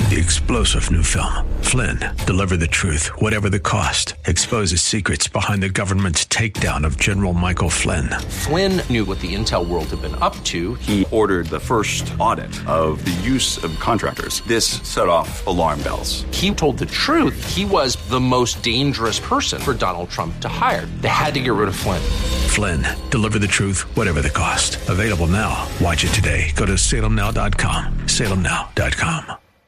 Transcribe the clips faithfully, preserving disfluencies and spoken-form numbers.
The explosive new film, Flynn, deliver the truth, whatever the cost, exposes secrets behind the government's takedown of General Michael Flynn. Flynn knew what the intel world had been up to. He ordered the first audit of the use of contractors. This set off alarm bells. He told the truth. He was the most dangerous person for Donald Trump to hire. They had to get rid of Flynn. Flynn, deliver the truth, whatever the cost. Available now. Watch it today. Go to salem now dot com. salem now dot com.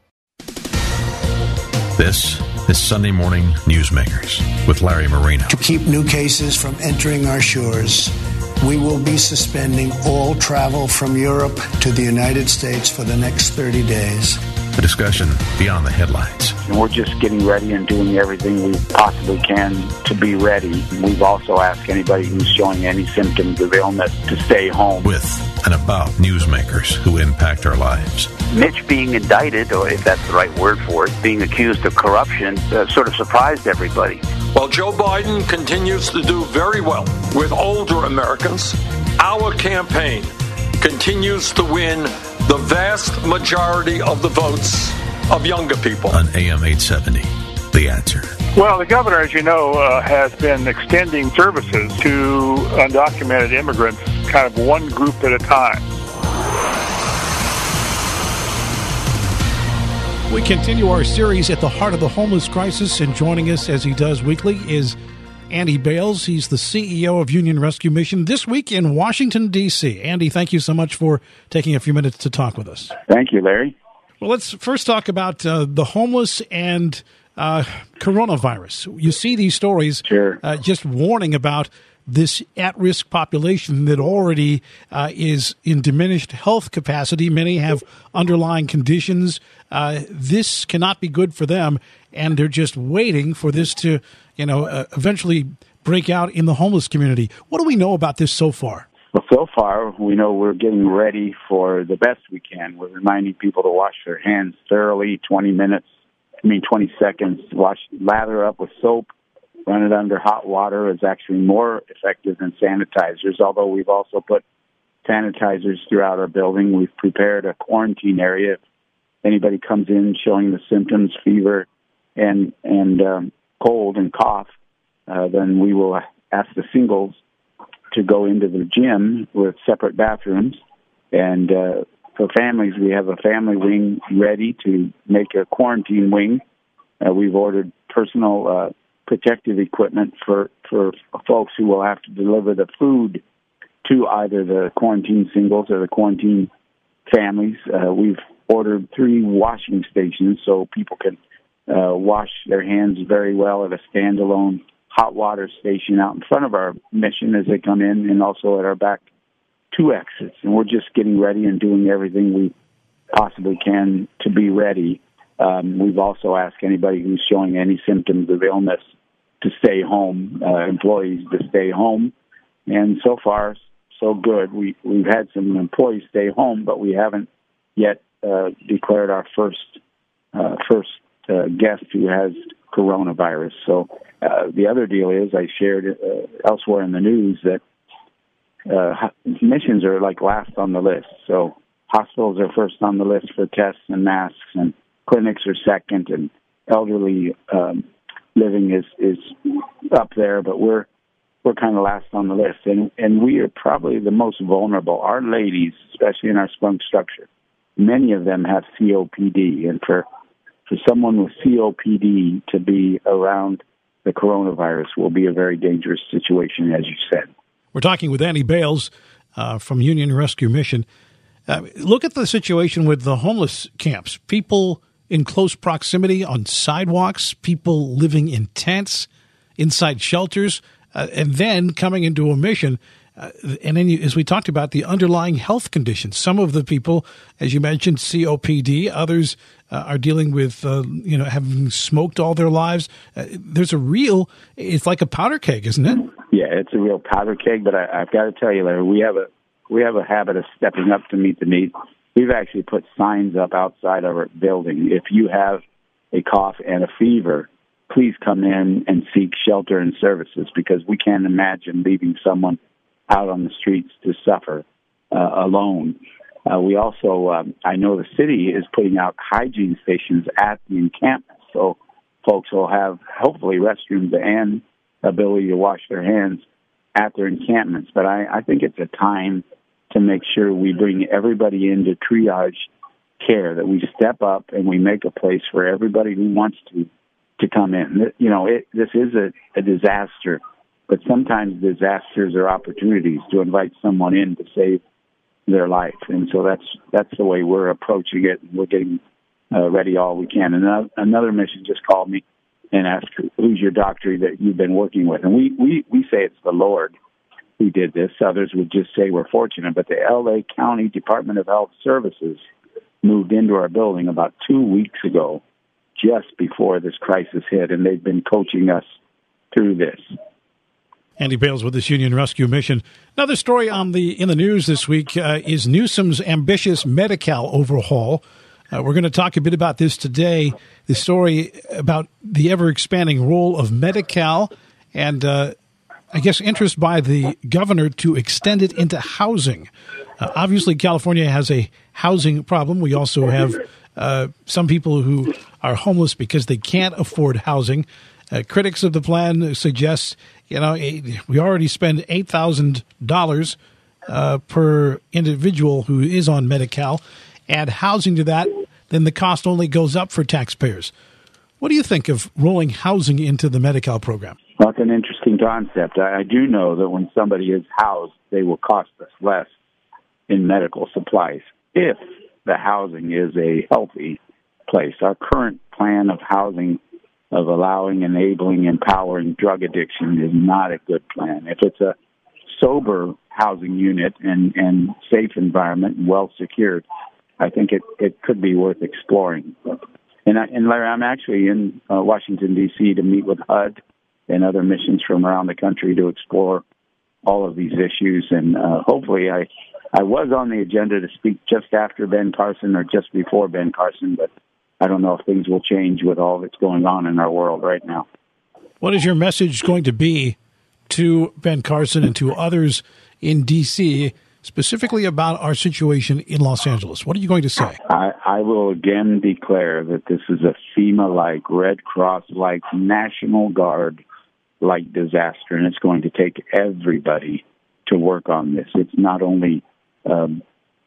This is Sunday Morning Newsmakers with Larry Marino. To keep new cases from entering our shores, we will be suspending all travel from Europe to the United States for the next thirty days. A discussion beyond the headlines. And we're just getting ready and doing everything we possibly can to be ready. We've also asked anybody who's showing any symptoms of illness to stay home. With and about newsmakers who impact our lives. Mitch being indicted, or if that's the right word for it, being accused of corruption, uh, sort of surprised everybody. While Joe Biden continues to do very well with older Americans, our campaign continues to win the vast majority of the votes of younger people. On A M eight seventy, The Answer. Well, the governor, as you know, uh, has been extending services to undocumented immigrants, kind of one group at a time. We continue our series at the heart of the homeless crisis, and joining us as he does weekly is Andy Bales. He's the C E O of Union Rescue Mission this week in Washington, D C Andy, thank you so much for taking a few minutes to talk with us. Thank you, Larry. Well, let's first talk about uh, the homeless and uh, coronavirus. You see these stories sure. uh, just warning about this at-risk population that already uh, is in diminished health capacity. Many have underlying conditions. Uh, this cannot be good for them, and they're just waiting for this to, you know, uh, eventually break out in the homeless community. What do we know about this so far? Well, so far, we know we're getting ready for the best we can. We're reminding people to wash their hands thoroughly, twenty minutes, I mean twenty seconds, wash, lather up with soap, run it under hot water is actually more effective than sanitizers, although we've also put sanitizers throughout our building. We've prepared a quarantine area. If anybody comes in showing the symptoms, fever, and and um, cold and cough, uh, then we will ask the singles to go into the gym with separate bathrooms. And uh, for families, we have a family wing ready to make a quarantine wing. Uh, we've ordered personal uh, protective equipment for, for folks who will have to deliver the food to either the quarantine singles or the quarantine families. Uh, we've ordered three washing stations so people can uh, wash their hands very well at a standalone hot water station out in front of our mission as they come in, and also at our back two exits. And we're just getting ready and doing everything we possibly can to be ready. Um, we've also asked anybody who's showing any symptoms of illness to stay home, uh, employees to stay home. And so far, so good. We, we've had some employees stay home, but we haven't yet uh, declared our first uh, first uh, guest who has coronavirus. So uh, the other deal is, I shared uh, elsewhere in the news that uh, missions are like last on the list. So hospitals are first on the list for tests and masks, and clinics are second, and elderly um, living is, is up there, but we're we're kind of last on the list. And, and we are probably the most vulnerable. Our ladies, especially in our spunk structure, many of them have C O P D. And for, for someone with C O P D to be around the coronavirus will be a very dangerous situation, as you said. We're talking with Andy Bales uh, from Union Rescue Mission. Uh, look at the situation with the homeless camps. People in close proximity on sidewalks, people living in tents, inside shelters, uh, and then coming into a mission. Uh, and then, you, as we talked about, the underlying health conditions. Some of the people, as you mentioned, C O P D. Others uh, are dealing with, uh, you know, having smoked all their lives. Uh, there's a real, it's like a powder keg, isn't it? Yeah, it's a real powder keg. But I, I've got to tell you, Larry, we have a we have a habit of stepping up to meet the needs. We've actually put signs up outside of our building. If you have a cough and a fever, please come in and seek shelter and services, because we can't imagine leaving someone out on the streets to suffer uh, alone. Uh, we also, um, I know the city is putting out hygiene stations at the encampment, so folks will have hopefully restrooms and ability to wash their hands at their encampments. But I, I think it's a time to make sure we bring everybody into triage care, that we step up and we make a place for everybody who wants to to come in. You know, it, this is a, a disaster, but sometimes disasters are opportunities to invite someone in to save their life, and so that's that's the way we're approaching it. We're getting uh, ready all we can. And another, another mission just called me and asked, "Who's your doctor that you've been working with?" And we we we say it's the Lord who did this. Others would just say we're fortunate, but the L A County Department of Health Services moved into our building about two weeks ago, just before this crisis hit, and they've been coaching us through this. Andy Bales with this Union Rescue Mission. Another story on the in the news this week uh, is Newsom's ambitious Medi-Cal overhaul. Uh, we're going to talk a bit about this today, the story about the ever-expanding role of Medi-Cal and, uh, I guess, interest by the governor to extend it into housing. Uh, obviously, California has a housing problem. We also have uh, some people who are homeless because they can't afford housing. Uh, critics of the plan suggest, you know, we already spend eight thousand dollars uh, per individual who is on Medi-Cal. Add housing to that, then the cost only goes up for taxpayers. What do you think of rolling housing into the Medi-Cal program? Well, it's an interesting concept. I, I do know that when somebody is housed, they will cost us less in medical supplies if the housing is a healthy place. Our current plan of housing, of allowing, enabling, empowering drug addiction is not a good plan. If it's a sober housing unit and, and safe environment, well secured, I think it, it could be worth exploring. And, I, and Larry, I'm actually in uh, Washington, D C to meet with H U D and other missions from around the country to explore all of these issues. And uh, hopefully I, I was on the agenda to speak just after Ben Carson or just before Ben Carson, but I don't know if things will change with all that's going on in our world right now. What is your message going to be to Ben Carson and to others in D C, specifically about our situation in Los Angeles? What are you going to say? I, I will again declare that this is a FEMA-like, Red Cross-like, National Guard-like disaster, and it's going to take everybody to work on this. It's not only um,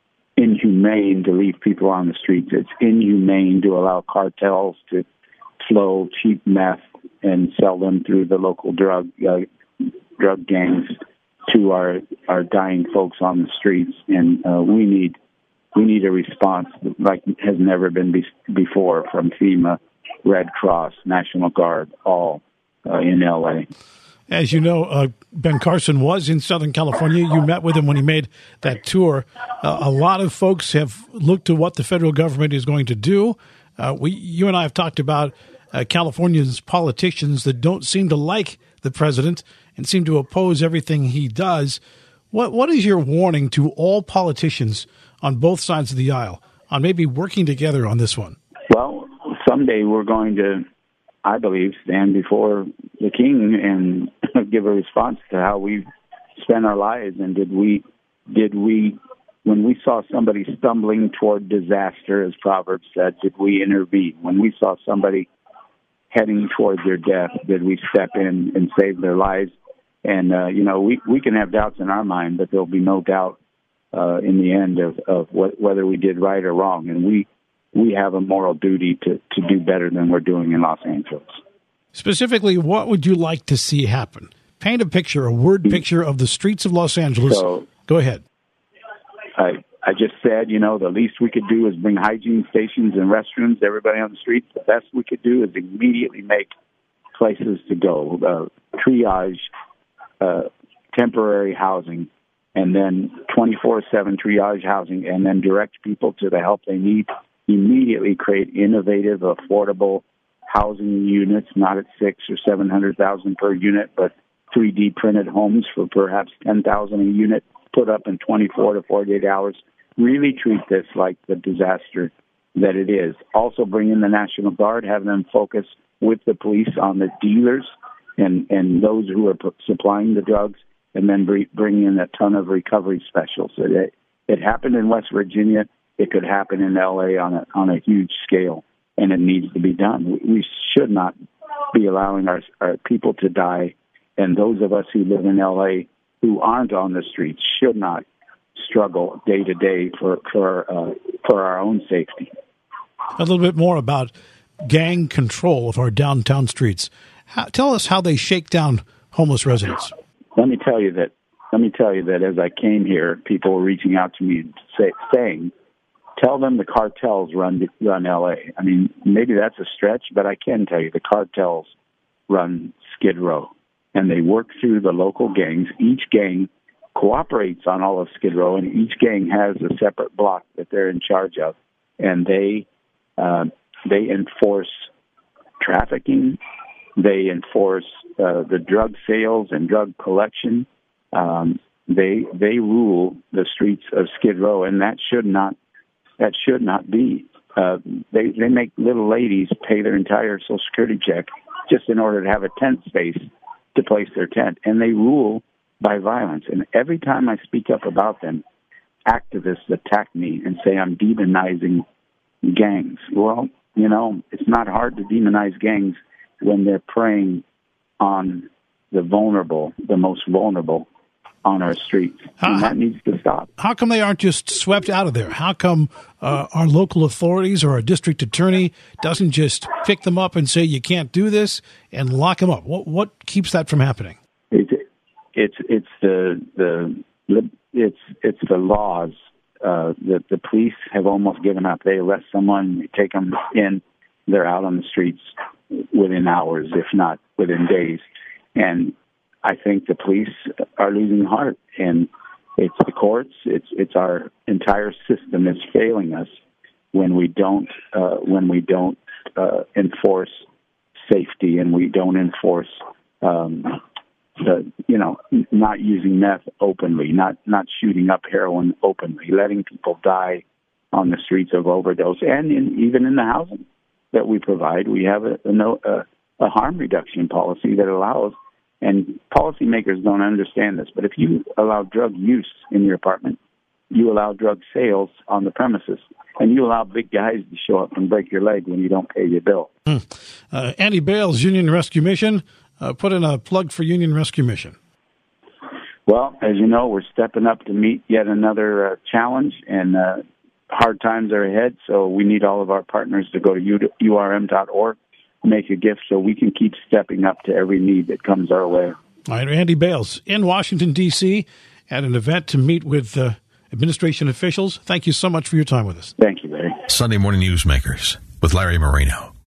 inhumane to leave people on the streets. It's inhumane to allow cartels to flow cheap meth and sell them through the local drug uh, drug gangs to our our dying folks on the streets. And uh, we need we need a response like has never been be- before from FEMA, Red Cross, National Guard, all uh, in L A. As you know, uh, Ben Carson was in Southern California. You met with him when he made that tour. Uh, a lot of folks have looked to what the federal government is going to do. Uh, we, you and I have talked about uh, California's politicians that don't seem to like the president and seem to oppose everything he does. What What is your warning to all politicians on both sides of the aisle on maybe working together on this one? Well, someday we're going to, I believe, stand before the king and give a response to how we've spent our lives. And did we, did we, when we saw somebody stumbling toward disaster, as Proverbs said, did we intervene? When we saw somebody heading toward their death, did we step in and save their lives? And, uh, you know, we, we can have doubts in our mind, but there'll be no doubt uh, in the end of, of what, whether we did right or wrong. And we, we have a moral duty to, to do better than we're doing in Los Angeles. Specifically, what would you like to see happen? Paint a picture, a word picture of the streets of Los Angeles. So, Go ahead. I I just said, you know, the least we could do is bring hygiene stations and restrooms to everybody on the streets. The best we could do is immediately make places to go, uh, triage, uh, temporary housing, and then twenty-four seven triage housing, and then direct people to the help they need. Immediately create innovative, affordable housing units, not at six or seven hundred thousand per unit, but three D printed homes for perhaps ten thousand a unit, put up in twenty-four to forty-eight hours. Really treat this like the disaster that it is. Also bring in the National Guard, have them focus with the police on the dealers and, and those who are p- supplying the drugs, and then bring in a ton of recovery specialists. So they, It happened in West Virginia. It could happen in L A on a on a huge scale, and it needs to be done. We should not be allowing our, our people to die, and those of us who live in L A who aren't on the streets should not struggle day to day for for uh, for our own safety. A little bit more about gang control of our downtown streets. How, tell us how they shake down homeless residents. Let me tell you that. Let me tell you that as I came here, people were reaching out to me say, saying, "Tell them the cartels run run L A" I mean, maybe that's a stretch, but I can tell you the cartels run Skid Row, and they work through the local gangs. Each gang cooperates on all of Skid Row, and each gang has a separate block that they're in charge of, and they uh, they enforce trafficking, they enforce uh, the drug sales and drug collection. Um, they they rule the streets of Skid Row, and that should not that should not be. Uh, they they make little ladies pay their entire Social Security check just in order to have a tent space to place their tent, and they rule by violence. And every time I speak up about them, activists attack me and say I'm demonizing gangs. Well, you know, it's not hard to demonize gangs when they're preying on the vulnerable, the most vulnerable on our streets. How, and that needs to stop. How come they aren't just swept out of there? How come uh, our local authorities or our district attorney doesn't just pick them up and say, you can't do this, and lock them up? What what keeps that from happening? It's it's it's the the it's it's the laws. Uh, the the police have almost given up. They arrest someone, take them in, they're out on the streets within hours, if not within days. And I think the police are losing heart, and it's the courts, it's it's our entire system is failing us when we don't uh, when we don't uh, enforce safety, and we don't enforce um, the you know not using meth openly, not not shooting up heroin openly, letting people die on the streets of overdose, and in, even in the housing that we provide, we have a a, no, a a harm reduction policy that allows. And policymakers don't understand this, but if you allow drug use in your apartment, you allow drug sales on the premises, and you allow big guys to show up and break your leg when you don't pay your bill. Hmm. Uh, Andy Bales, Union Rescue Mission, uh, put in a plug for Union Rescue Mission. Well, as you know, we're stepping up to meet yet another uh, challenge, and uh, hard times are ahead, so we need all of our partners to go to U R M dot org. Make a gift so we can keep stepping up to every need that comes our way. All right, Andy Bales in Washington, D C at an event to meet with uh, administration officials. Thank you so much for your time with us. Thank you, Larry. Sunday Morning Newsmakers with Larry Marino.